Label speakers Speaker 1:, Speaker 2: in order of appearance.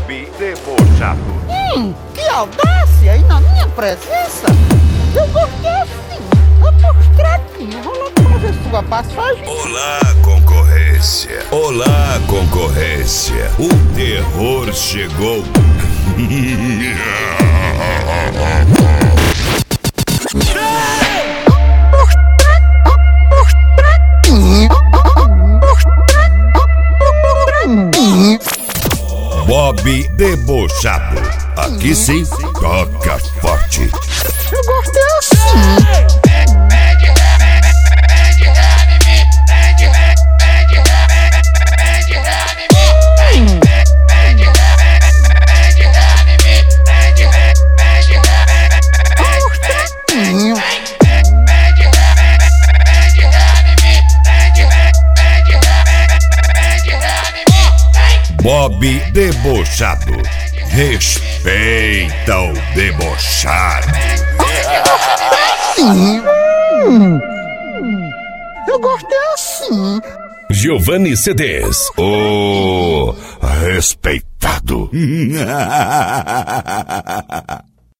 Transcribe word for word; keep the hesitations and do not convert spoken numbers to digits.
Speaker 1: Bob debochado.
Speaker 2: Hum, que audácia aí na minha presença. Eu gostei assim, amostradinho. Vou logo fazer sua passagem.
Speaker 3: Olá, concorrência. Olá, concorrência. O terror chegou. Bob debochado. Aqui sim, toca forte.
Speaker 2: Eu gostei assim.
Speaker 3: Bob debochado. Respeita o debochado.
Speaker 2: Hum, eu gostei assim.
Speaker 3: Giovanni C Ds. O respeitado.